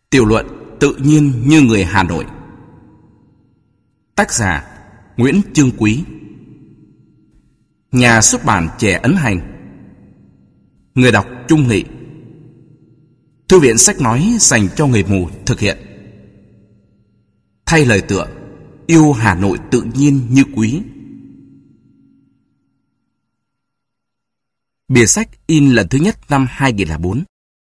Tiểu luận tự nhiên như người Hà Nội. Tác giả Nguyễn Chương Quý. Nhà xuất bản Trẻ Ấn Hành. Người đọc Trung Nghị. Thư viện sách nói dành cho người mù thực hiện. Thay lời tựa: Yêu Hà Nội tự nhiên như quý. Bìa sách in lần thứ nhất năm 2004.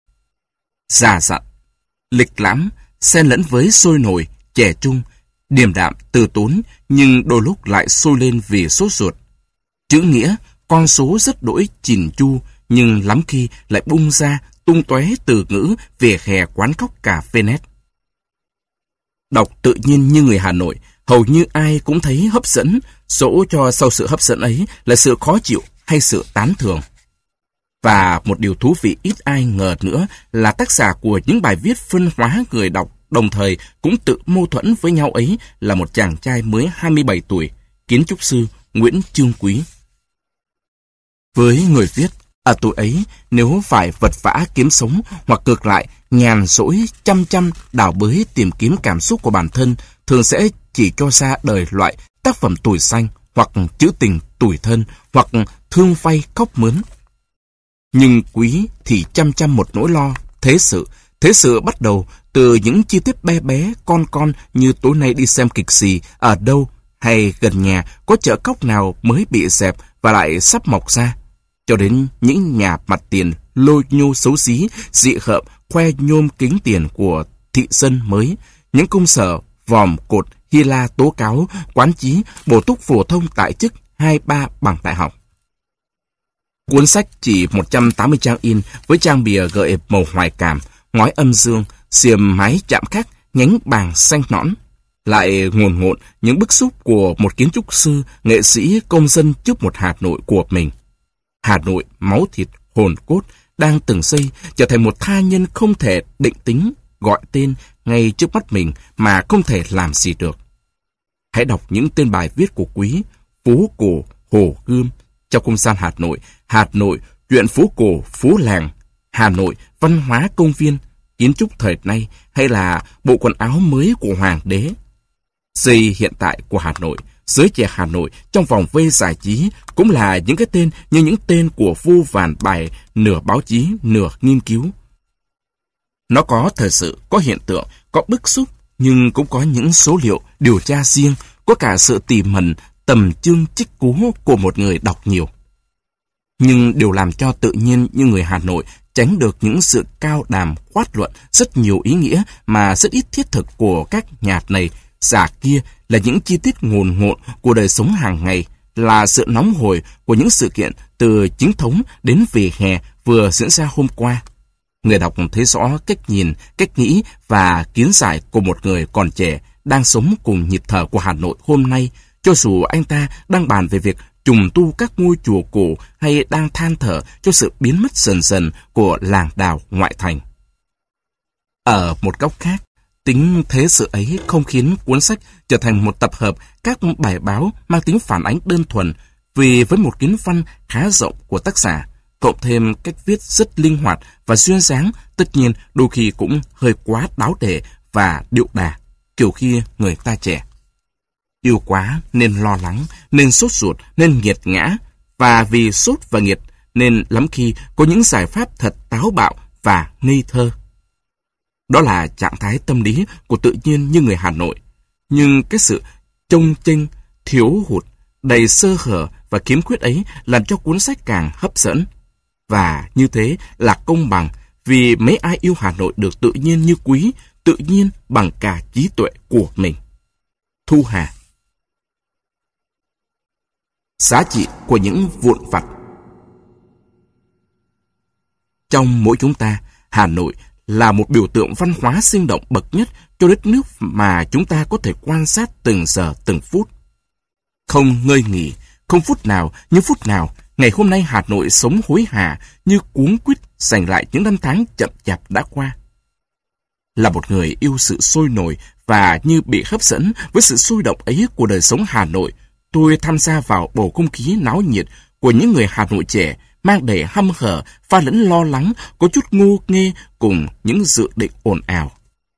Già dặn, lịch lãm, xen lẫn với sôi nổi, trẻ trung, điềm đạm, từ tốn, nhưng đôi lúc lại sôi lên vì sốt ruột. Chữ nghĩa, con số rất đỗi chỉn chu, nhưng lắm khi lại bung ra, tung tóe từ ngữ về hè quán cóc cà phê nét. Đọc tự nhiên như người Hà Nội, hầu như ai cũng thấy hấp dẫn, dẫu cho sau sự hấp dẫn ấy là sự khó chịu hay sự tán thưởng. Và một điều thú vị ít ai ngờ nữa là tác giả của những bài viết phân hóa người đọc đồng thời cũng tự mâu thuẫn với nhau ấy là một chàng trai mới 27 tuổi, kiến trúc sư Nguyễn Chương Quý. Với người viết, ở tuổi ấy nếu phải vật vã kiếm sống hoặc ngược lại nhàn rỗi chăm chăm đào bới tìm kiếm cảm xúc của bản thân, thường sẽ chỉ cho ra đời loại tác phẩm tuổi xanh hoặc trữ tình tủi thân hoặc thương vay khóc mướn. Nhưng Quý thì chăm chăm một nỗi lo thế sự bắt đầu từ những chi tiết bé bé con như tối nay đi xem kịch gì ở đâu, hay gần nhà có chợ cóc nào mới bị dẹp và lại sắp mọc ra, cho đến những nhà mặt tiền lôi nhô xấu xí dị hợm khoe nhôm kính tiền của thị dân mới, những công sở vòm cột hy la tố cáo quán chí bổ túc phổ thông tại chức 2-3 bằng đại học. Cuốn sách chỉ 180 trang in với trang bìa gợi màu hoài cảm, ngói âm dương, xiềm mái chạm khắc, nhánh bàng xanh nõn. Lại ngồn ngộn những bức xúc của một kiến trúc sư, nghệ sĩ, công dân trước một Hà Nội của mình. Hà Nội máu thịt, hồn cốt, đang từng giây trở thành một tha nhân không thể định tính, gọi tên ngay trước mắt mình mà không thể làm gì được. Hãy đọc những tên bài viết của Quý: Phố cổ, Hồ Gươm, Trong không gian Hà Nội, chuyện phố cổ, phố làng, Hà Nội, văn hóa công viên, kiến trúc thời nay, hay là bộ quần áo mới của Hoàng đế. Giây hiện tại của Hà Nội, giới trẻ Hà Nội trong vòng vây giải trí cũng là những cái tên như những tên của vô vàn bài nửa báo chí, nửa nghiên cứu. Nó có thời sự, có hiện tượng, có bức xúc, nhưng cũng có những số liệu, điều tra riêng, có cả sự tỉ mẩn, tầm chương trích cú của một người đọc nhiều. Nhưng điều làm cho tự nhiên như người Hà Nội tránh được những sự cao đàm khoát luận rất nhiều ý nghĩa mà rất ít thiết thực của các nhạc này giả kia là những chi tiết ngồn ngộn của đời sống hàng ngày, là sự nóng hổi của những sự kiện từ chính thống đến vỉa hè vừa diễn ra hôm qua. Người đọc thấy rõ cách nhìn, cách nghĩ và kiến giải của một người còn trẻ đang sống cùng nhịp thở của Hà Nội hôm nay, cho dù anh ta đang bàn về việc trùng tu các ngôi chùa cổ hay đang than thở cho sự biến mất dần dần của làng đào ngoại thành. Ở một góc khác, tính thế sự ấy không khiến cuốn sách trở thành một tập hợp các bài báo mang tính phản ánh đơn thuần, vì với một kiến văn khá rộng của tác giả, cộng thêm cách viết rất linh hoạt và duyên dáng, tất nhiên đôi khi cũng hơi quá đáo để và điệu đà, kiểu khi người ta trẻ. Yêu quá nên lo lắng, nên sốt ruột, nên nghiệt ngã, và vì sốt và nghiệt nên lắm khi có những giải pháp thật táo bạo và ngây thơ. Đó là trạng thái tâm lý của tự nhiên như người Hà Nội. Nhưng cái sự chông chênh, thiếu hụt, đầy sơ hở và khiếm khuyết ấy làm cho cuốn sách càng hấp dẫn. Và như thế là công bằng, vì mấy ai yêu Hà Nội được tự nhiên như Quý, tự nhiên bằng cả trí tuệ của mình. Thu Hà. Giá trị của những vụn vặt. Trong mỗi chúng ta, Hà Nội là một biểu tượng văn hóa sinh động bậc nhất cho đất nước mà chúng ta có thể quan sát từng giờ từng phút. Không ngơi nghỉ, không phút nào như phút nào, ngày hôm nay Hà Nội sống hối hả như cuống quýt giành lại những năm tháng chậm chạp đã qua. Là một người yêu sự sôi nổi và như bị hấp dẫn với sự sôi động ấy của đời sống Hà Nội, tôi tham gia vào bầu không khí náo nhiệt của những người Hà Nội trẻ, mang đầy hăm hở, pha lẫn lo lắng, có chút ngô nghê cùng những dự định ồn ào.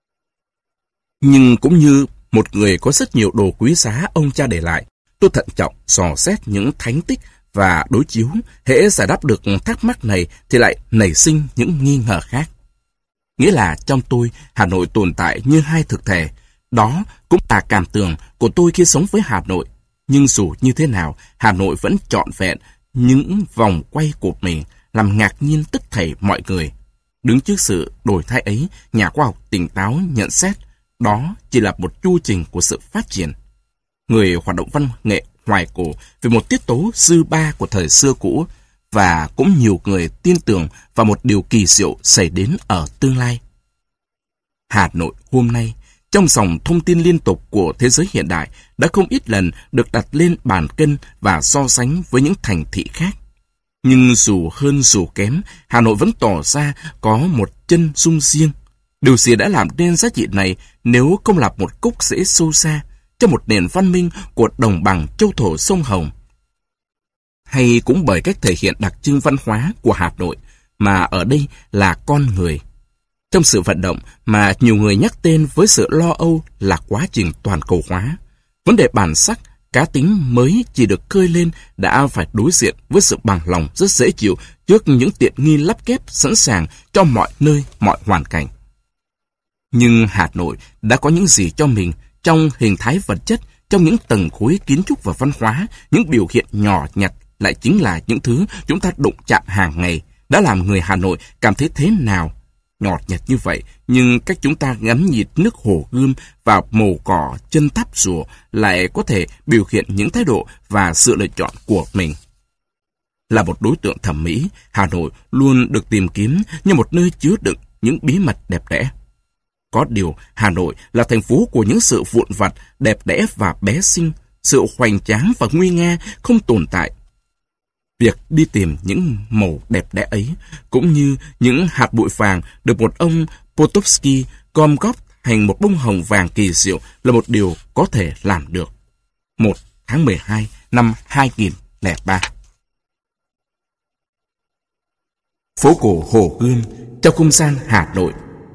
Nhưng cũng như một người có rất nhiều đồ quý giá ông cha để lại, tôi thận trọng dò xét những thánh tích và đối chiếu. Hễ giải đáp được thắc mắc này thì lại nảy sinh những nghi ngờ khác. Nghĩa là trong tôi, Hà Nội tồn tại như hai thực thể. Đó cũng là cảm tưởng của tôi khi sống với Hà Nội. Nhưng dù như thế nào, Hà Nội vẫn trọn vẹn những vòng quay của mình, làm ngạc nhiên tất thảy mọi người. Đứng trước sự đổi thay ấy, nhà khoa học tỉnh táo nhận xét, đó chỉ là một chu trình của sự phát triển. Người hoạt động văn nghệ hoài cổ về một tiết tấu dư ba của thời xưa cũ, và cũng nhiều người tin tưởng vào một điều kỳ diệu xảy đến ở tương lai. Hà Nội hôm nay, trong dòng thông tin liên tục của thế giới hiện đại, đã không ít lần được đặt lên bàn cân và so sánh với những thành thị khác. Nhưng dù hơn dù kém, Hà Nội vẫn tỏ ra có một chân dung riêng. Điều gì đã làm nên giá trị này nếu không là một gốc rễ sâu xa cho một nền văn minh của đồng bằng châu thổ sông Hồng? Hay cũng bởi cách thể hiện đặc trưng văn hóa của Hà Nội, mà ở đây là con người. Trong sự vận động mà nhiều người nhắc tên với sự lo âu là quá trình toàn cầu hóa, vấn đề bản sắc, cá tính mới chỉ được khơi lên đã phải đối diện với sự bằng lòng rất dễ chịu trước những tiện nghi lắp ghép sẵn sàng cho mọi nơi, mọi hoàn cảnh. Nhưng Hà Nội đã có những gì cho mình trong hình thái vật chất, trong những tầng khối kiến trúc và văn hóa, những biểu hiện nhỏ nhặt lại chính là những thứ chúng ta đụng chạm hàng ngày, đã làm người Hà Nội cảm thấy thế nào. Nhọt nhạt như vậy, nhưng cách chúng ta ngắm nhìn nước Hồ Gươm và màu cỏ chân tháp rùa lại có thể biểu hiện những thái độ và sự lựa chọn của mình. Là một đối tượng thẩm mỹ, Hà Nội luôn được tìm kiếm như một nơi chứa đựng những bí mật đẹp đẽ. Có điều, Hà Nội là thành phố của những sự vụn vặt, đẹp đẽ và bé xinh, sự hoành tráng và nguy nga không tồn tại. Việc đi tìm những màu đẹp đẽ ấy, cũng như những hạt bụi vàng được một ông Potocki gom góp thành một bông hồng vàng kỳ diệu, là một điều có thể làm được. 1 tháng 12 năm 2003. Phố cổ Hồ Gươm trong không gian Hà Nội.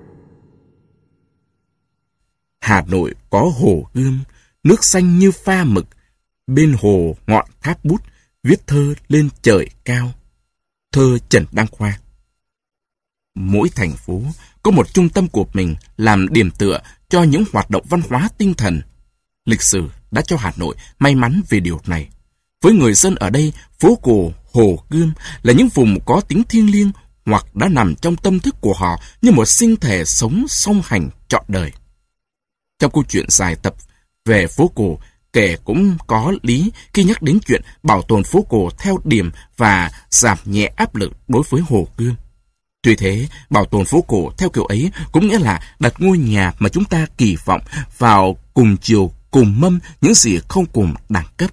Hà Nội có Hồ Gươm, nước xanh như pha mực, bên hồ ngọn tháp bút, viết thơ lên trời cao. Thơ Trần Đăng Khoa. Mỗi thành phố có một trung tâm của mình làm điểm tựa cho những hoạt động văn hóa tinh thần. Lịch sử đã cho Hà Nội may mắn về điều này. Với người dân ở đây, phố cổ Hồ Gươm là những vùng có tính thiêng liêng hoặc đã nằm trong tâm thức của họ như một sinh thể sống song hành trọn đời. Trong câu chuyện dài tập về phố cổ, kể cũng có lý khi nhắc đến chuyện bảo tồn phố cổ theo điểm và giảm nhẹ áp lực đối với Hồ Gươm. Tuy thế, bảo tồn phố cổ theo kiểu ấy cũng nghĩa là đặt ngôi nhà mà chúng ta kỳ vọng vào cùng chiều, cùng mâm những gì không cùng đẳng cấp.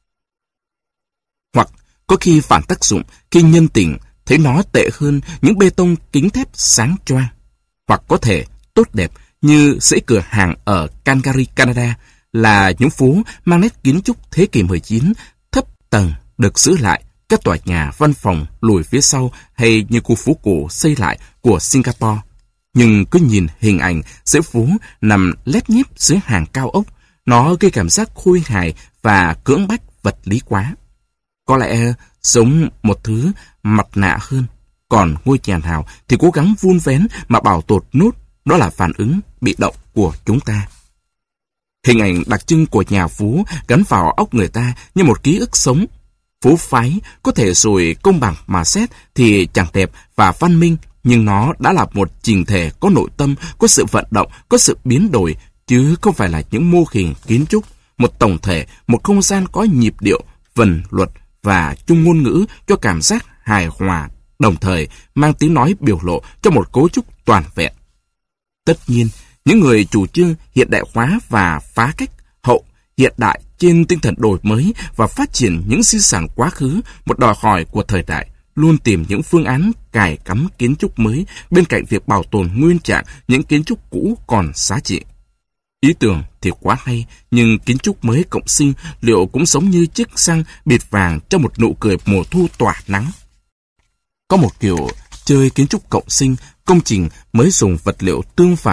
Hoặc có khi phản tác dụng khi nhân tình thấy nó tệ hơn những bê tông kính thép sáng choang. Hoặc có thể tốt đẹp như dãy cửa hàng ở Calgary, Canada, là những phố mang nét kiến trúc thế kỷ 19, thấp tầng được giữ lại, các tòa nhà văn phòng lùi phía sau, hay như khu phố cổ xây lại của Singapore. Nhưng cứ nhìn hình ảnh dãy phố nằm lép nhép dưới hàng cao ốc, nó gây cảm giác khôi hài và cưỡng bách vật lý quá. Có lẽ giống một thứ mặt nạ hơn. Còn ngôi nhà nào thì cố gắng vun vén mà bảo tồn nốt, đó là phản ứng bị động của chúng ta. Hình ảnh đặc trưng của nhà phố gắn vào óc người ta như một ký ức sống. Phố phái có thể rồi công bằng mà xét thì chẳng đẹp và văn minh, nhưng nó đã là một chỉnh thể có nội tâm, có sự vận động, có sự biến đổi, chứ không phải là những mô hình kiến trúc, một tổng thể, một không gian có nhịp điệu, vần luật và chung ngôn ngữ cho cảm giác hài hòa, đồng thời mang tiếng nói biểu lộ cho một cấu trúc toàn vẹn. Tất nhiên, những người chủ trương hiện đại hóa và phá cách hậu hiện đại trên tinh thần đổi mới và phát triển những di sản quá khứ, một đòi hỏi của thời đại, luôn tìm những phương án cài cắm kiến trúc mới bên cạnh việc bảo tồn nguyên trạng những kiến trúc cũ còn giá trị. Ý tưởng thì quá hay, nhưng kiến trúc mới cộng sinh liệu cũng giống như chiếc xăng bịt vàng trong một nụ cười mùa thu tỏa nắng. Có một kiểu chơi kiến trúc cộng sinh, công trình mới dùng vật liệu tương phản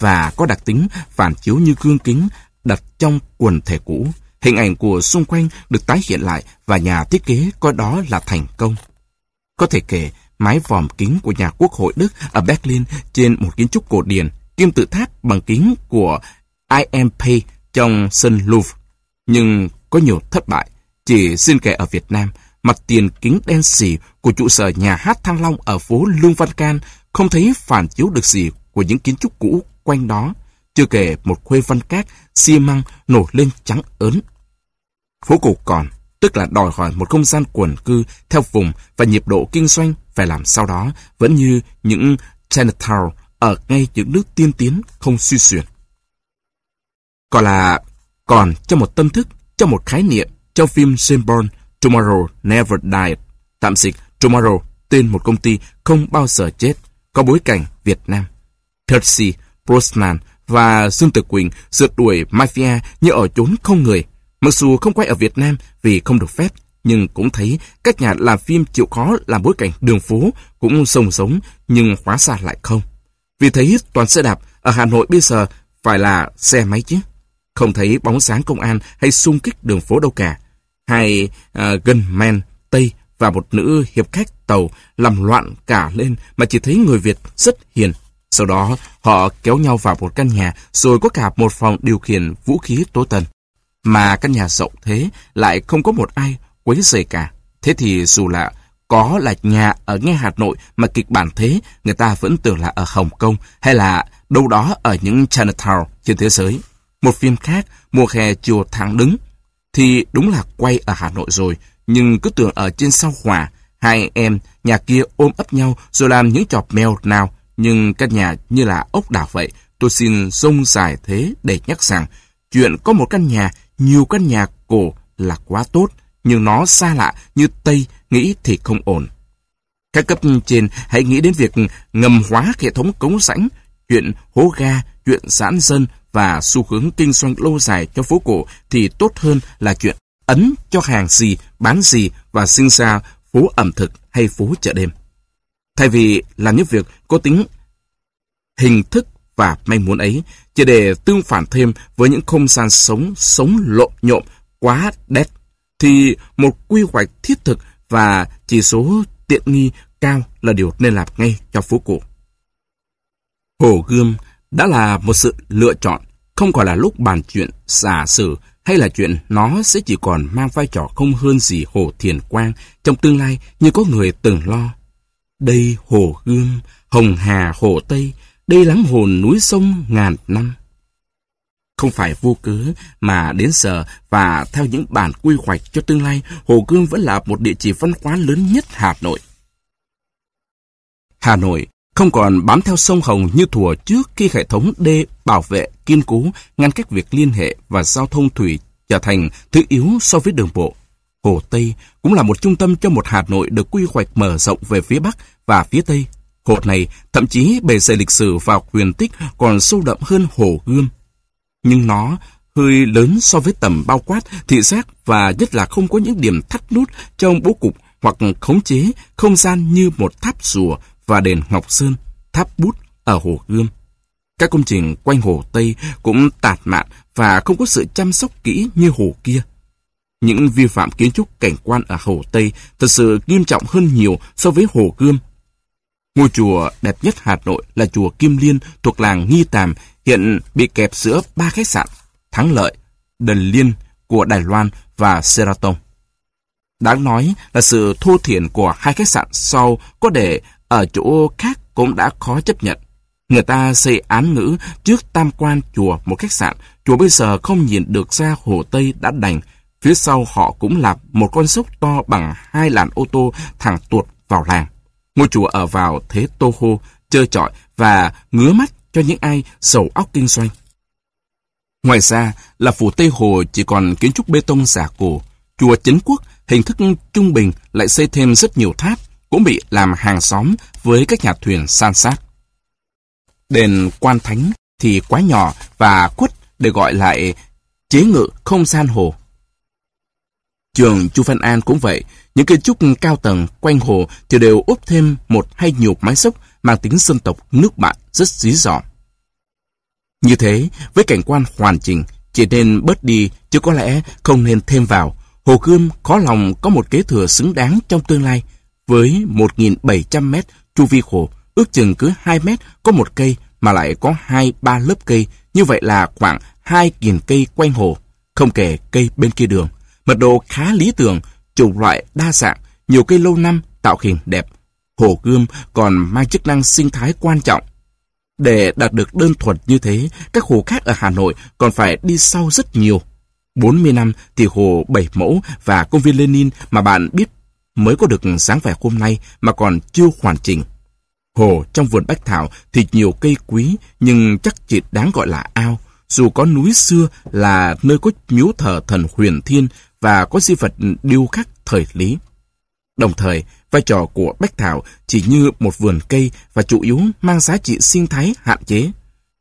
và có đặc tính phản chiếu như gương kính đặt trong quần thể cũ. Hình ảnh của xung quanh được tái hiện lại và nhà thiết kế coi đó là thành công. Có thể kể mái vòm kính của nhà Quốc hội Đức ở Berlin trên một kiến trúc cổ điển, kim tự tháp bằng kính của IMP trong sân Louvre. Nhưng có nhiều thất bại. Chỉ xin kể ở Việt Nam, mặt tiền kính đen xì của trụ sở nhà hát Thăng Long ở phố Lương Văn Can không thấy phản chiếu được gì của những kiến trúc cũ quanh đó, chưa kể một khuê văn cát xi măng nổi lên trắng ớn. Phố cổ còn, tức là đòi hỏi một không gian quần cư theo vùng và nhịp độ kinh doanh phải làm sao đó vẫn như những Chinatown ở ngay những nước tiên tiến không suy xuyển. Còn trong một tâm thức, trong một khái niệm, trong phim James Bond, Tomorrow Never Died, tạm dịch Tomorrow, tên một công ty không bao giờ chết, có bối cảnh Việt Nam. Pierce Brosnan và Dương Tử Quỳnh rượt đuổi mafia như ở chốn không người. Mặc dù không quay ở Việt Nam vì không được phép, nhưng cũng thấy các nhà làm phim chịu khó làm bối cảnh đường phố cũng sống sống, nhưng hóa ra lại không. Vì thấy toàn xe đạp ở Hà Nội bây giờ phải là xe máy chứ. Không thấy bóng dáng công an hay xung kích đường phố đâu cả. Hai gunman Tây và một nữ hiệp khách tàu làm loạn cả lên mà chỉ thấy người Việt rất hiền. Sau đó họ kéo nhau vào một căn nhà rồi có cả một phòng điều khiển vũ khí tối tân. Mà căn nhà rộng thế lại không có một ai quấy rầy cả. Thế thì dù là có là nhà ở ngay Hà Nội mà kịch bản thế, người ta vẫn tưởng là ở Hồng Kông hay là đâu đó ở những Chinatown trên thế giới. Một phim khác, Mùa hè chiều thẳng đứng, thì đúng là quay ở Hà Nội rồi, nhưng cứ tưởng ở trên sao Hỏa, hai em nhà kia ôm ấp nhau rồi làm những trò mèo nào, nhưng căn nhà như là ốc đảo vậy. Tôi xin rông dài thế để nhắc rằng chuyện có một căn nhà, nhiều căn nhà cổ là quá tốt, nhưng nó xa lạ như Tây nghĩ thì không ổn. Các cấp trên hãy nghĩ đến việc ngầm hóa hệ thống cống rãnh, chuyện hố ga, chuyện giãn dân và xu hướng kinh doanh lâu dài cho phố cổ thì tốt hơn là chuyện ấn cho hàng gì, bán gì và sinh ra phố ẩm thực hay phố chợ đêm. Thay vì làm những việc có tính hình thức và manh muốn ấy, chỉ để tương phản thêm với những không gian sống lộn nhộn quá đét, thì một quy hoạch thiết thực và chỉ số tiện nghi cao là điều nên làm ngay cho phố cổ. Hồ Gươm đã là một sự lựa chọn, không còn là lúc bàn chuyện giả sử hay là chuyện nó sẽ chỉ còn mang vai trò không hơn gì Hồ Thiền Quang trong tương lai như có người từng lo. Đây Hồ Gươm, Hồng Hà Hồ Tây, đây lắm hồn núi sông ngàn năm. Không phải vô cớ mà đến giờ và theo những bản quy hoạch cho tương lai, Hồ Gươm vẫn là một địa chỉ văn hóa lớn nhất Hà Nội. Hà Nội không còn bám theo sông Hồng như thuở trước khi hệ thống đê bảo vệ kiên cố ngăn cách việc liên hệ và giao thông thủy trở thành thứ yếu so với đường bộ. Hồ Tây cũng là một trung tâm cho một Hà Nội được quy hoạch mở rộng về phía Bắc và phía Tây. Hồ này thậm chí bề dày lịch sử và huyền tích còn sâu đậm hơn Hồ Gươm. Nhưng nó hơi lớn so với tầm bao quát, thị giác và nhất là không có những điểm thắt nút trong bố cục hoặc khống chế không gian như một tháp rùa và đền Ngọc Sơn, tháp bút ở Hồ Gươm. Các công trình quanh Hồ Tây cũng tạt mạn và không có sự chăm sóc kỹ như hồ kia. Những vi phạm kiến trúc cảnh quan ở Hồ Tây thật sự nghiêm trọng hơn nhiều so với Hồ Gươm. Ngôi chùa đẹp nhất Hà Nội là chùa Kim Liên thuộc làng Nghi Tàm, hiện bị kẹp giữa 3 khách sạn Thắng Lợi, Đần Liên của Đài Loan và Sheraton. Đáng nói là sự thô thiển của 2 khách sạn sau có để ở chỗ khác cũng đã khó chấp nhận. Người ta xây án ngữ trước tam quan chùa một khách sạn, chùa bây giờ không nhìn được ra Hồ Tây đã đành. Phía sau họ cũng là một con sốc to bằng 2 làn ô tô thẳng tuột vào làng. Ngôi chùa ở vào thế tô hô, trơ trọi và ngứa mắt cho những ai sầu óc kinh doanh. Ngoài ra là phủ Tây Hồ chỉ còn kiến trúc bê tông giả cổ. Chùa Trấn Quốc hình thức trung bình lại xây thêm rất nhiều tháp, cũng bị làm hàng xóm với các nhà thuyền san sát. Đền Quan Thánh thì quá nhỏ và khuất để gọi lại chế ngự không gian hồ. Trường Chu Văn An cũng vậy, những kiến trúc cao tầng quanh hồ thì đều ốp thêm một hay nhiều mái sốc mang tính dân tộc nước bạn rất dí dỏm. Như thế, với cảnh quan hoàn chỉnh, chỉ nên bớt đi, chứ có lẽ không nên thêm vào. Hồ Gươm khó lòng có một kế thừa xứng đáng trong tương lai. Với 1.700 mét chu vi hồ, ước chừng cứ 2 mét có một cây, mà lại có 2-3 lớp cây, như vậy là khoảng 2.000 cây quanh hồ, không kể cây bên kia đường. Mật độ khá lý tưởng, chủng loại đa dạng, nhiều cây lâu năm, tạo hình đẹp. Hồ Gươm còn mang chức năng sinh thái quan trọng. Để đạt được đơn thuần như thế, các hồ khác ở Hà Nội còn phải đi sau rất nhiều. 40 năm thì hồ Bảy Mẫu và công viên Lenin mà bạn biết mới có được dáng vẻ hôm nay mà còn chưa hoàn chỉnh. Hồ trong vườn Bách Thảo thì nhiều cây quý, nhưng chắc chỉ đáng gọi là ao, dù có núi xưa là nơi có miếu thờ thần Huyền Thiên và có di vật điêu khắc thời Lý. Đồng thời, vai trò của Bách Thảo chỉ như một vườn cây và chủ yếu mang giá trị sinh thái hạn chế.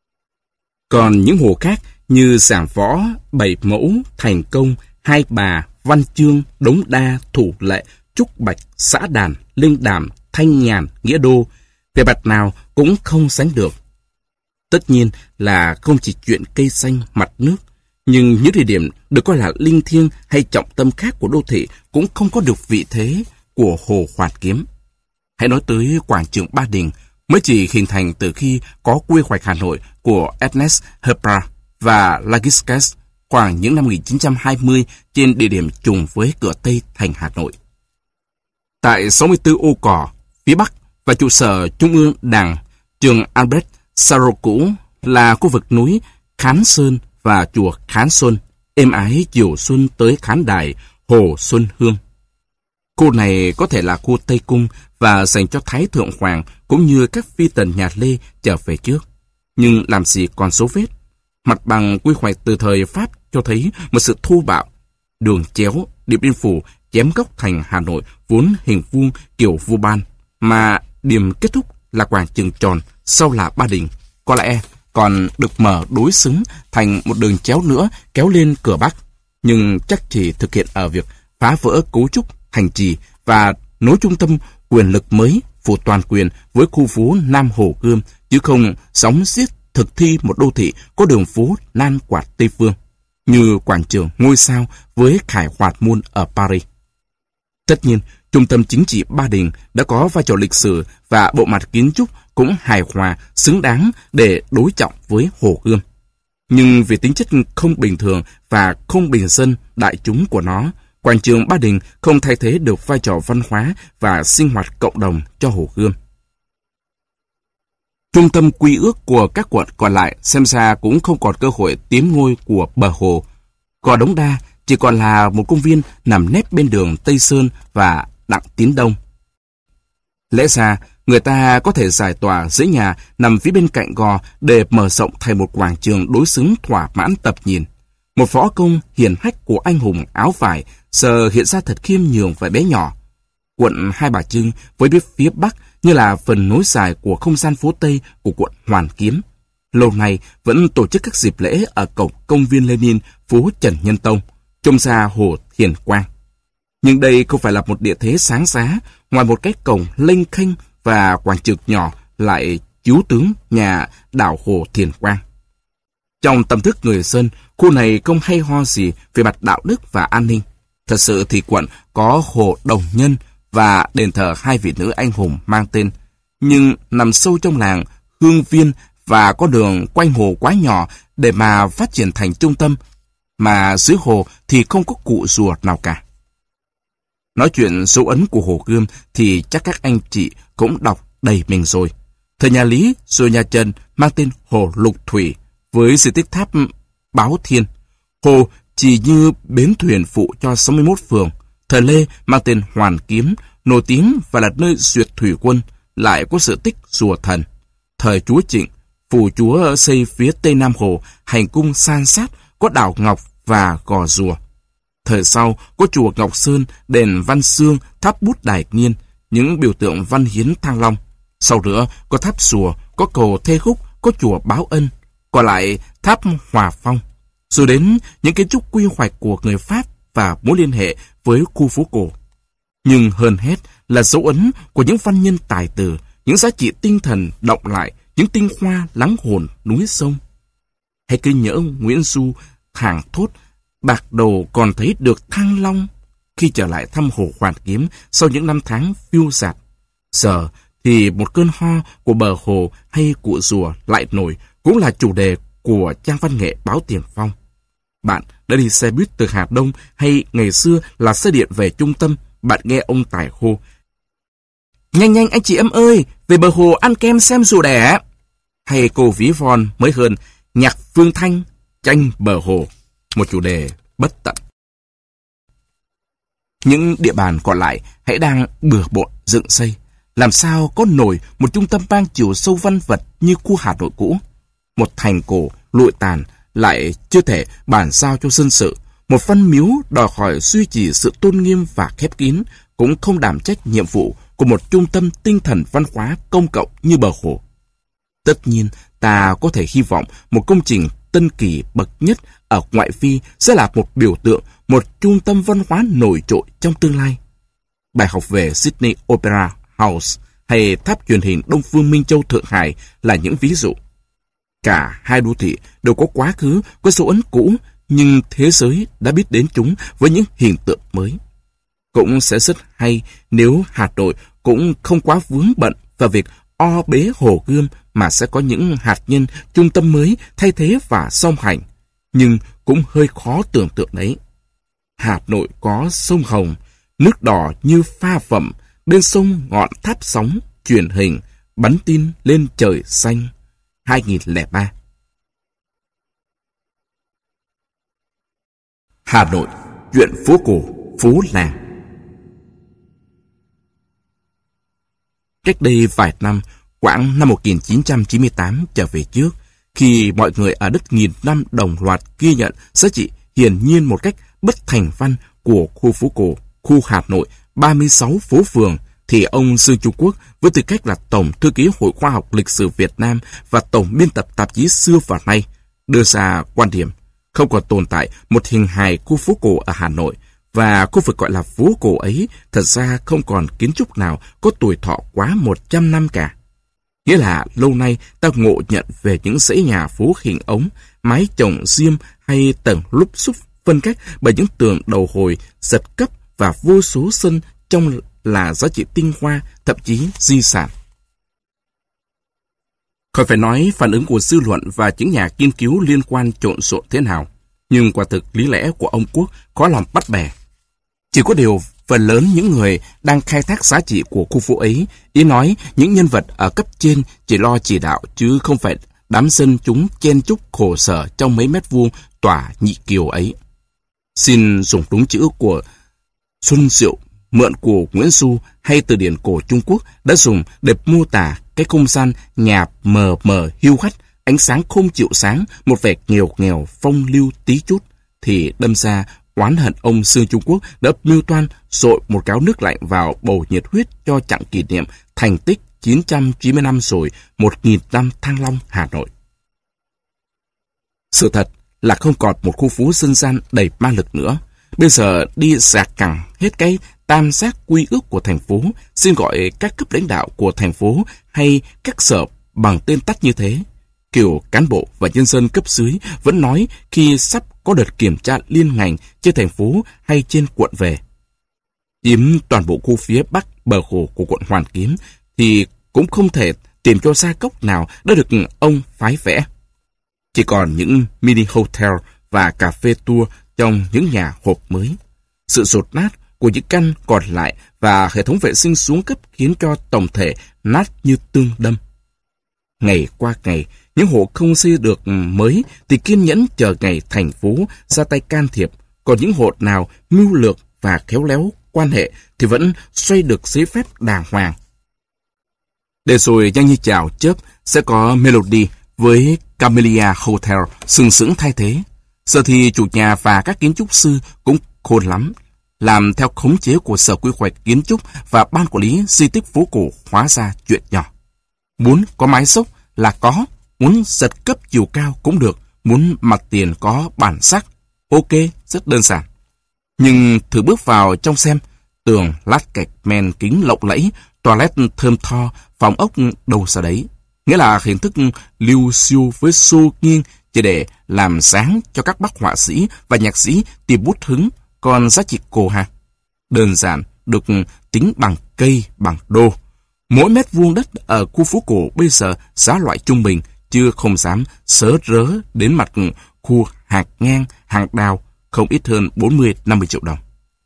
Còn những hồ khác như Giảng Võ, Bảy Mẫu, Thành Công, Hai Bà, Văn Chương, Đống Đa, Thủ Lệ, Trúc Bạch, Xã Đàn, Linh Đàm, Thanh Nhàn, Nghĩa Đô, về mặt nào cũng không sánh được. Tất nhiên là không chỉ chuyện cây xanh, mặt nước, nhưng những địa điểm được coi là linh thiêng hay trọng tâm khác của đô thị cũng không có được vị thế của Hồ Hoàn Kiếm. Hãy nói tới quảng trường Ba Đình, mới chỉ hình thành từ khi có quy hoạch Hà Nội của Ernest Hepra và Lagisquet khoảng những năm 1920 trên địa điểm trùng với cửa Tây thành Hà Nội. Tại 64 ô cỏ, phía Bắc và trụ sở Trung ương Đảng, trường Albert Sarraut cũ là khu vực núi Khán Sơn và chùa Khán Xuân, êm ái chiều xuân tới khán đài Hồ Xuân Hương. Khu này có thể là khu Tây Cung và dành cho Thái Thượng Hoàng cũng như các phi tần nhà Lê trở về trước. Nhưng làm gì còn dấu vết. Mặt bằng quy hoạch từ thời Pháp cho thấy một sự thô bạo. Đường chéo, Điện Biên Phủ chém góc thành Hà Nội vốn hình vuông kiểu vua ban, mà điểm kết thúc là quảng trường tròn, sau là Ba Đình. Có lẽ còn được mở đối xứng thành một đường chéo nữa kéo lên cửa Bắc, nhưng chắc chỉ thực hiện ở việc phá vỡ cấu trúc thành trì và nối trung tâm quyền lực mới phủ toàn quyền với khu phố Nam Hồ Gươm, chứ không sóng xiết thực thi một đô thị có đường phố nan quạt Tây Phương, như quảng trường Ngôi Sao với Khải Hoạt Môn ở Paris. Tất nhiên, trung tâm chính trị Ba Đình đã có vai trò lịch sử và bộ mặt kiến trúc cũng hài hòa, xứng đáng để đối trọng với Hồ Gươm. Nhưng vì tính chất không bình thường và không bình dân đại chúng của nó, quảng trường Ba Đình không thay thế được vai trò văn hóa và sinh hoạt cộng đồng cho Hồ Gươm. Trung tâm quy ước của các quận còn lại xem ra cũng không còn cơ hội tiến ngôi của bờ hồ. Gò Đống Đa chỉ còn là một công viên nằm nép bên đường Tây Sơn và Đặng Tín Đông. Lẽ ra, người ta có thể giải tỏa dưới nhà nằm phía bên cạnh gò để mở rộng thành một quảng trường đối xứng thỏa mãn tập nhìn. Một võ công hiển hách của anh hùng áo vải giờ hiện ra thật khiêm nhường và bé nhỏ. Quận Hai Bà Trưng với phía Bắc như là phần nối dài của không gian phố Tây của quận Hoàn Kiếm. Lâu nay vẫn tổ chức các dịp lễ ở cổng công viên Lenin, phố Trần Nhân Tông, trông ra hồ Thiền Quang. Nhưng đây không phải là một địa thế sáng giá, ngoài một cái cổng lênh khênh và quảng trường nhỏ lại chiếu tướng nhà đảo hồ Thiền Quang. Trong tâm thức người dân, khu này không hay ho gì về mặt đạo đức và an ninh. Thật sự thì quận có hồ Đồng Nhân và đền thờ hai vị nữ anh hùng mang tên, nhưng nằm sâu trong làng Hương Viên và có đường quanh hồ quá nhỏ để mà phát triển thành trung tâm, mà dưới hồ thì không có cụ rùa nào cả. Nói chuyện dấu ấn của Hồ Gươm thì chắc các anh chị cũng đọc đầy mình rồi. Thời nhà Lý rồi nhà Trần mang tên Hồ Lục Thủy với di tích tháp Báo Thiên. Hồ chỉ như bến thuyền phụ cho 61 phường. Thời Lê mang tên Hoàn Kiếm, nổi tiếng và là nơi duyệt thủy quân, lại có sự tích rùa thần. Thời chúa Trịnh, phủ chúa xây phía tây nam hồ, hành cung san sát, có đảo Ngọc và gò rùa. Thời sau có chùa Ngọc Sơn, đền Văn Xương, tháp Bút Đài Nghiên, những biểu tượng văn hiến Thăng Long. Sau nữa có tháp Rùa, có cầu Thê Khúc, có chùa Báo Ân, còn lại tháp Hòa Phong. Rồi đến những kiến trúc quy hoạch của người Pháp và mối liên hệ với khu phố cổ. Nhưng hơn hết là dấu ấn của những văn nhân tài tử, những giá trị tinh thần động lại, những tinh hoa lắng hồn núi sông. Hãy cứ nhớ Nguyễn Du thảng thốt, bạc đầu còn thấy được Thăng Long khi trở lại thăm Hồ Hoàn Kiếm sau những năm tháng phiêu dạt. Giờ thì một cơn ho của bờ hồ hay của rùa lại nổi cũng là chủ đề của trang văn nghệ báo Tiền Phong. Bạn đã đi xe buýt từ Hà Đông hay ngày xưa là xe điện về trung tâm, bạn nghe ông Tài hô: "Nhanh nhanh anh chị em ơi, về bờ hồ ăn kem xem rùa đẻ." Hay cô ví von mới hơn, nhạc Phương Thanh, tranh bờ hồ, một chủ đề bất tận. Những địa bàn còn lại hãy đang bừa bộn dựng xây. Làm sao có nổi một trung tâm mang chiều sâu văn vật như khu Hà Nội cũ? Một thành cổ lụi tàn lại chưa thể bàn giao cho dân sự. Một văn miếu đòi hỏi duy trì sự tôn nghiêm và khép kín cũng không đảm trách nhiệm vụ của một trung tâm tinh thần văn hóa công cộng như bờ hồ. Tất nhiên, ta có thể hy vọng một công trình tân kỳ bậc nhất ở ngoại vi sẽ là một biểu tượng, một trung tâm văn hóa nổi trội trong tương lai. Bài học về Sydney Opera House hay tháp truyền hình Đông Phương Minh Châu Thượng Hải là những ví dụ. Cả hai đô thị đều có quá khứ, có dấu ấn cũ, nhưng thế giới đã biết đến chúng với những hiện tượng mới. Cũng sẽ rất hay nếu Hà Nội cũng không quá vướng bận vào việc o bế Hồ Gươm mà sẽ có những hạt nhân trung tâm mới thay thế và song hành. Nhưng cũng hơi khó tưởng tượng đấy. Hà Nội có sông Hồng, nước đỏ như pha phẩm, bên sông ngọn tháp sóng, truyền hình, bắn tin lên trời xanh. 2003. Hà Nội, chuyện phố cổ, phố làng. Cách đây vài năm, khoảng năm 1998 trở về trước, khi mọi người ở đất nghìn năm đồng loạt ghi nhận giá trị hiển nhiên một cách bất thành văn của khu phố cổ, khu Hà Nội, 36 phố phường, thì ông Dương Trung Quốc với tư cách là Tổng Thư ký Hội Khoa học Lịch sử Việt Nam và Tổng biên tập tạp chí Xưa và Nay đưa ra quan điểm không còn tồn tại một hình hài khu phố cổ ở Hà Nội, và khu vực gọi là phố cổ ấy thật ra không còn kiến trúc nào có tuổi thọ quá 100 năm cả. Nghĩa là lâu nay ta ngộ nhận về những dãy nhà phố hình ống, mái chồng diêm hay tầng lúp xúp phân cách bởi những tường đầu hồi, giật cấp và vô số sân trong là giá trị tinh hoa, thậm chí di sản. Khỏi phải nói phản ứng của dư luận và những nhà nghiên cứu liên quan trộn xộn thế nào, nhưng quả thực lý lẽ của ông Quốc khó lòng bắt bẻ. Chỉ có điều phần lớn những người đang khai thác giá trị của khu phố ấy, ý nói những nhân vật ở cấp trên chỉ lo chỉ đạo chứ không phải đám dân chúng chen chúc khổ sở trong mấy mét vuông tòa Nhị Kiều ấy. Xin dùng đúng chữ của Xuân Diệu, mượn của Nguyễn Du hay từ điển cổ Trung Quốc đã dùng để mô tả cái không gian nhà mờ mờ hiu hắt, ánh sáng không chịu sáng, một vẻ nghèo nghèo phong lưu tí chút, thì đâm ra oán hận ông Dương Trung Quốc đã mưu toan dội một gáo nước lạnh vào bầu nhiệt huyết cho chặng kỷ niệm thành tích 990 năm rồi, 1000 năm Thăng Long Hà Nội. Sự thật là không còn một khu phố dân gian đầy ma lực nữa. Bây giờ đi rạc cẳng hết cái tam giác quy ước của thành phố, xin gọi các cấp lãnh đạo của thành phố hay các sở bằng tên tắt như thế. Kiểu cán bộ và nhân dân cấp dưới vẫn nói khi sắp có đợt kiểm tra liên ngành trên thành phố hay trên quận về. Chiếm toàn bộ khu phía bắc bờ hồ của quận Hoàn Kiếm thì cũng không thể tìm cho gia cốc nào đã được ông phái vẽ. Chỉ còn những mini hotel và cà phê tour trong những nhà hộp mới. Sự dột nát của những căn còn lại và hệ thống vệ sinh xuống cấp khiến cho tổng thể nát như tương đâm. Ngày qua ngày, những hộ không xây được mới thì kiên nhẫn chờ ngày thành phố ra tay can thiệp, còn những hộ nào mưu lược và khéo léo quan hệ thì vẫn xoay được giấy phép đàng hoàng. Để rồi nhanh như chào chớp sẽ có Melody với Camellia Hotel sừng sững thay thế. Giờ thì chủ nhà và các kiến trúc sư cũng khôn lắm, làm theo khống chế của Sở Quy hoạch Kiến trúc và Ban Quản lý Di tích phố cổ hóa ra chuyện nhỏ. Muốn có mái dốc là có, muốn giật cấp chiều cao cũng được, muốn mặt tiền có bản sắc, ok, rất đơn giản. Nhưng thử bước vào trong xem, tường lát gạch men kính lộng lẫy, toilet thơm tho, phòng ốc đâu ra đấy. Nghĩa là hình thức lưu siêu với xô nghiêng chỉ để làm sáng cho các bác họa sĩ và nhạc sĩ tìm bút hứng, còn giá trị cô ha. Đơn giản, được tính bằng cây, bằng đô. Mỗi mét vuông đất ở khu phố cổ bây giờ giá loại trung bình, chứ không dám sớ rớ đến mặt khu hàng ngang, hàng đào, không ít hơn 40-50 triệu đồng.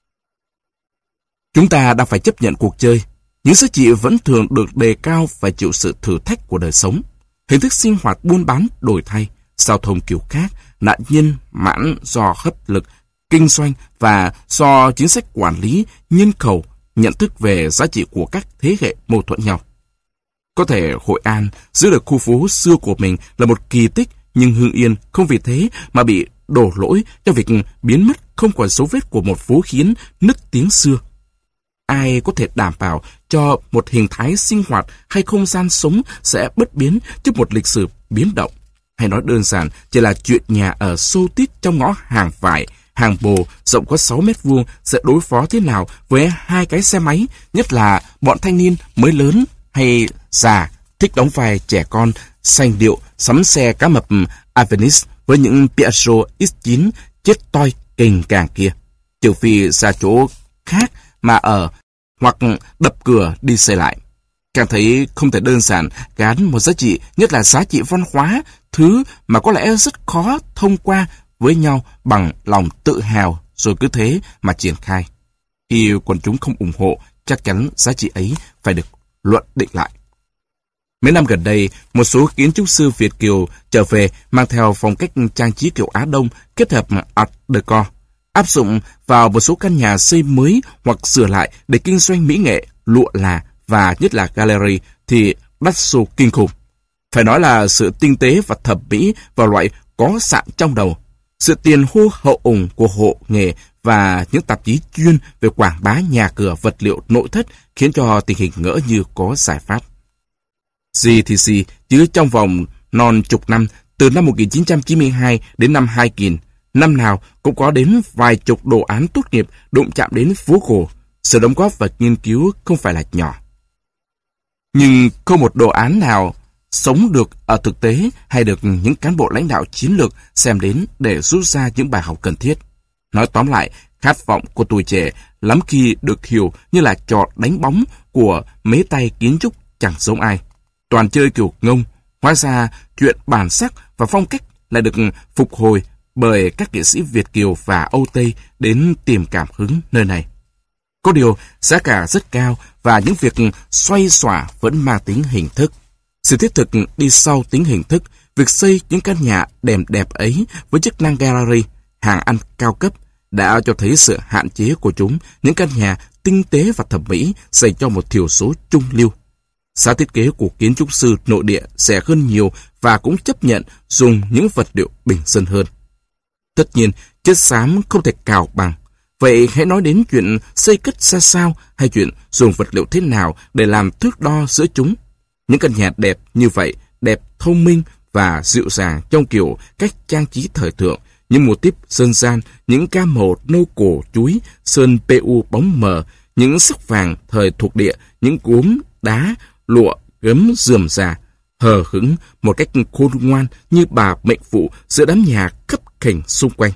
Chúng ta đang phải chấp nhận cuộc chơi. Những giá trị vẫn thường được đề cao và chịu sự thử thách của đời sống. Hình thức sinh hoạt buôn bán đổi thay, giao thông kiểu khác, nạn nhân mãn do hấp lực, kinh doanh và do chính sách quản lý, nhân khẩu, nhận thức về giá trị của các thế hệ mâu thuẫn nhau. Có thể Hội An giữ được khu phố xưa của mình là một kỳ tích, nhưng Hưng Yên không vì thế mà bị đổ lỗi cho việc biến mất không còn dấu vết của một phố khiến nức tiếng xưa. Ai có thể đảm bảo cho một hình thái sinh hoạt hay không gian sống sẽ bất biến trước một lịch sử biến động? Hay nói đơn giản, chỉ là chuyện nhà ở xô tít trong ngõ hàng vải, hàng bồ rộng có 6 mét vuông sẽ đối phó thế nào với 2 cái xe máy, nhất là bọn thanh niên mới lớn hay già thích đóng vai trẻ con, sành điệu sắm xe cá mập Avenix với những Piaggio X9 chết toi kềnh càng kia. Trừ phi ra chỗ khác mà ở, hoặc đập cửa đi xây lại. Càng thấy không thể đơn giản gán một giá trị, nhất là giá trị văn hóa, thứ mà có lẽ rất khó thông qua với nhau bằng lòng tự hào rồi cứ thế mà triển khai. Khi quần chúng không ủng hộ, chắc chắn giá trị ấy phải được luận định lại. Mấy năm gần đây, một số kiến trúc sư Việt kiều trở về mang theo phong cách trang trí kiểu Á Đông kết hợp Art Deco, áp dụng vào một số căn nhà xây mới hoặc sửa lại để kinh doanh mỹ nghệ, lụa là và nhất là gallery thì đắt xô kinh khủng. Phải nói là sự tinh tế và thẩm mỹ vào loại có sạn trong đầu, sự tiền hô hậu ủng của hộ nghề và những tạp chí chuyên về quảng bá nhà cửa vật liệu nội thất khiến cho tình hình ngỡ như có giải pháp. Gì thì gì, chứ trong vòng non chục năm, từ năm 1992 đến năm 2000, năm nào cũng có đến vài chục đồ án tốt nghiệp đụng chạm đến phố cổ. Sự đóng góp và nghiên cứu không phải là nhỏ. Nhưng không một đồ án nào sống được ở thực tế hay được những cán bộ lãnh đạo chiến lược xem đến để rút ra những bài học cần thiết. Nói tóm lại, khát vọng của tuổi trẻ lắm khi được hiểu như là trò đánh bóng của mấy tay kiến trúc chẳng giống ai. Toàn chơi kiểu ngông, hóa ra chuyện bản sắc và phong cách lại được phục hồi bởi các nghệ sĩ Việt kiều và Âu Tây đến tìm cảm hứng nơi này. Có điều, giá cả rất cao và những việc xoay xỏa vẫn mang tính hình thức. Sự thiết thực đi sau tính hình thức, việc xây những căn nhà đẹp ấy với chức năng gallery, hàng ăn cao cấp đã cho thấy sự hạn chế của chúng, những căn nhà tinh tế và thẩm mỹ dành cho một thiểu số trung lưu. Giá thiết kế của kiến trúc sư nội địa rẻ hơn nhiều và cũng chấp nhận dùng những vật liệu bình dân hơn. Tất nhiên, chất xám không thể cào bằng. Vậy hãy nói đến chuyện xây cất ra sao hay chuyện dùng vật liệu thế nào để làm thước đo giữa chúng. Những căn nhà đẹp như vậy, đẹp thông minh và dịu dàng trong kiểu cách trang trí thời thượng, những mô típ dân gian, những cam màu nâu cổ chuối, sơn PU bóng mờ, những sắc vàng thời thuộc địa, những gốm, đá, lụa, gấm rườm rà, hờ hững một cách khôn ngoan như bà mệnh phụ giữa đám nhà khấp khểnh xung quanh.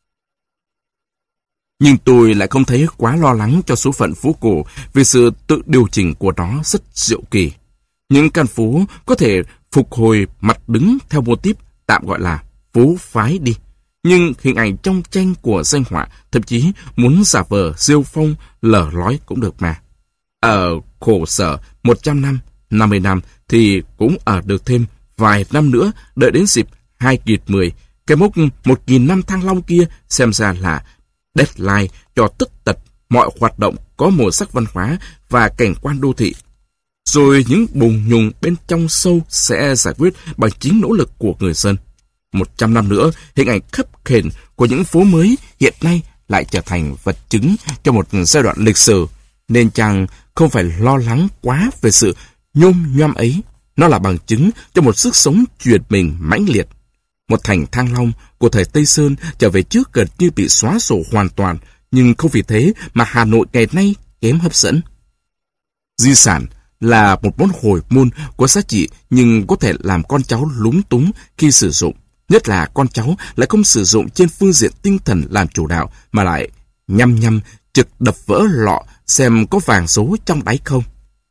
Nhưng tôi lại không thấy quá lo lắng cho số phận phố cổ vì sự tự điều chỉnh của nó rất diệu kỳ. Những căn phố có thể phục hồi mặt đứng theo mô típ tạm gọi là phố phái đi. Nhưng hình ảnh trong tranh của danh họa thậm chí muốn giả vờ rêu phong lở lói cũng được mà. Ở khổ sở 100 năm, 50 năm thì cũng ở được thêm vài năm nữa, đợi đến dịp 2010. Cái mốc 1.000 năm Thăng Long kia xem ra là deadline cho tất tật mọi hoạt động có màu sắc văn hóa và cảnh quan đô thị. Rồi những bùng nhùng bên trong sâu sẽ giải quyết bằng chính nỗ lực của người dân. 100 năm nữa, hình ảnh khấp khểnh của những phố mới hiện nay lại trở thành vật chứng cho một giai đoạn lịch sử, nên chàng không phải lo lắng quá về sự nhôm nhoăm ấy. Nó là bằng chứng cho một sức sống chuyển mình mãnh liệt. Một thành Thăng Long của thời Tây Sơn trở về trước gần như bị xóa sổ hoàn toàn, nhưng không vì thế mà Hà Nội ngày nay kém hấp dẫn. Di sản là một món hồi môn có giá trị nhưng có thể làm con cháu lúng túng khi sử dụng. Nhất là con cháu lại không sử dụng trên phương diện tinh thần làm chủ đạo, mà lại nhăm nhăm trực đập vỡ lọ xem có vàng số trong đáy không.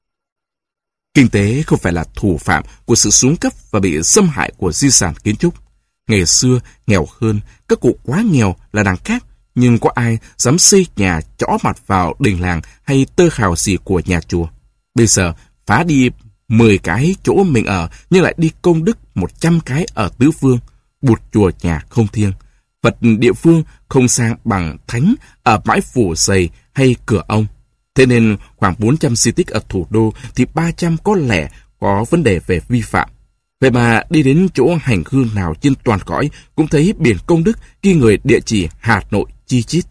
Kinh tế không phải là thủ phạm của sự xuống cấp và bị xâm hại của di sản kiến trúc. Ngày xưa nghèo hơn, các cụ quá nghèo là đằng khác, nhưng có ai dám xây nhà chõ mặt vào đình làng hay tơ khào gì của nhà chùa. Bây giờ phá đi 10 cái chỗ mình ở, nhưng lại đi công đức 100 cái ở tứ phương, bụt chùa nhà không thiêng. Vật địa phương không sang bằng thánh ở bãi phủ dày hay cửa ông. Thế nên khoảng 400 di tích ở thủ đô thì 300 có lẽ có vấn đề về vi phạm. Vậy mà đi đến chỗ hành hương nào trên toàn cõi cũng thấy biển công đức ghi người địa chỉ Hà Nội chi chít.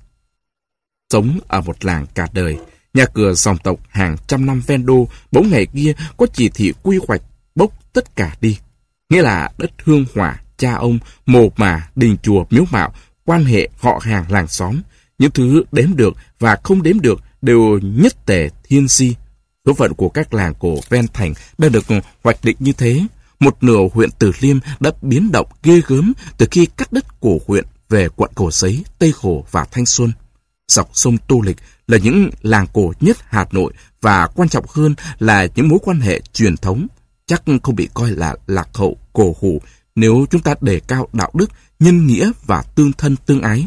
Sống ở một làng cả đời, nhà cửa dòng tộc hàng trăm năm ven đô, bỗng ngày kia có chỉ thị quy hoạch bốc tất cả đi. Nghĩa là đất hương hỏa, cha ông, mồ mả, đình chùa, miếu mạo, quan hệ họ hàng làng xóm, những thứ đếm được và không đếm được đều nhất tề thiên di. Số phận của các làng cổ ven thành đã được hoạch định như thế. Một nửa huyện Từ Liêm đã biến động ghê gớm từ khi cắt đất của huyện về quận Cầu Giấy, Tây Hồ và Thanh Xuân. Dọc sông Tô Lịch là những làng cổ nhất Hà Nội và quan trọng hơn là những mối quan hệ truyền thống, chắc không bị coi là lạc hậu, cổ hủ nếu chúng ta đề cao đạo đức, nhân nghĩa và tương thân tương ái.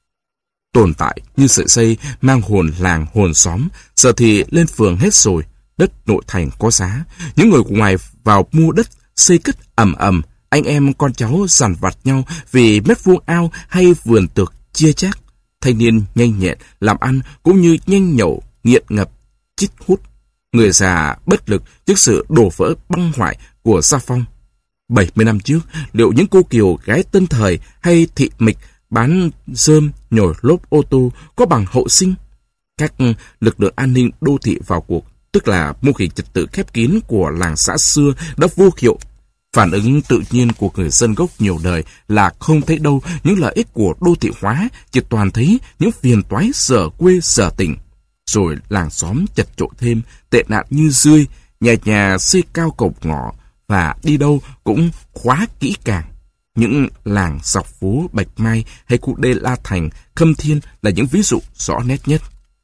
Tồn tại như sợi dây mang hồn làng hồn xóm, giờ thì lên phường hết rồi, đất nội thành có giá, những người ngoài vào mua đất, xây cất ầm ầm, anh em con cháu dằn vặt nhau vì mét vuông ao hay vườn tược chia chác. Thanh niên nhanh nhẹn làm ăn cũng như nhanh nhậu, nghiện ngập, chít hút. Người già bất lực trước sự đổ vỡ băng hoại của Gia Phong. 70 năm trước, liệu những cô kiều gái tân thời hay thị mịch bán rơm nhồi lốp ô tô có bằng hậu sinh? Các lực lượng an ninh đô thị vào cuộc, tức là mô hình trật tự khép kín của làng xã xưa đã vô hiệu. Phản ứng tự nhiên của người dân gốc nhiều đời là không thấy đâu những lợi ích của đô thị hóa, chỉ toàn thấy những phiền toái sở quê sở tỉnh. Rồi làng xóm chật chội thêm, tệ nạn như dươi, nhà nhà xây cao cổng ngõ và đi đâu cũng khóa kỹ càng. Những làng dọc phố Bạch Mai hay khu đê La Thành, Khâm Thiên là những ví dụ rõ nét nhất.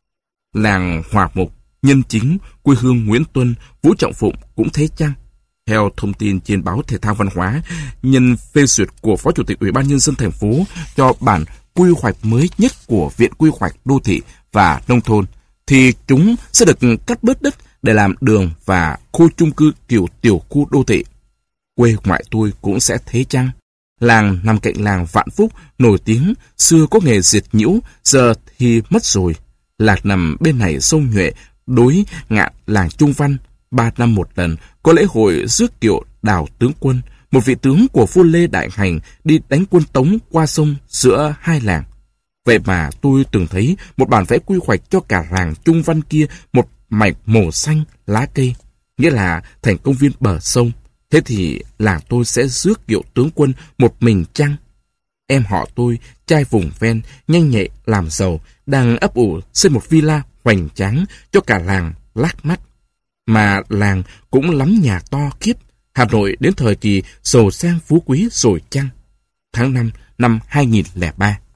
Làng Hòa Mục, Nhân Chính, quê hương Nguyễn Tuân, Vũ Trọng Phụng cũng thế chăng? Theo thông tin trên báo Thể thao Văn hóa, nhân phê duyệt của Phó Chủ tịch Ủy ban Nhân dân thành phố cho bản quy hoạch mới nhất của Viện Quy hoạch Đô thị và Nông thôn, thì chúng sẽ được cắt bớt đất để làm đường và khu chung cư kiểu tiểu khu đô thị. Quê ngoại tôi cũng sẽ thế chăng? Làng nằm cạnh làng Vạn Phúc, nổi tiếng, xưa có nghề diệt nhiễu, giờ thì mất rồi. Lạc nằm bên này sông Nhuệ, đối ngạn làng Trung Văn. 3 năm một lần, có lễ hội rước kiệu đào tướng quân, một vị tướng của vua Lê Đại Hành đi đánh quân Tống qua sông giữa hai làng. Vậy mà tôi từng thấy một bản vẽ quy hoạch cho cả làng Trung Văn kia một mảnh màu xanh lá cây, nghĩa là thành công viên bờ sông. Thế thì làng tôi sẽ rước kiệu tướng quân một mình chăng? Em họ tôi, trai vùng ven, nhanh nhạy làm giàu, đang ấp ủ xây một villa hoành tráng cho cả làng lác mắt. Mà làng cũng lắm nhà to khiếp. Hà Nội đến thời kỳ giàu sang phú quý rồi chăng? Tháng 5 năm 2003.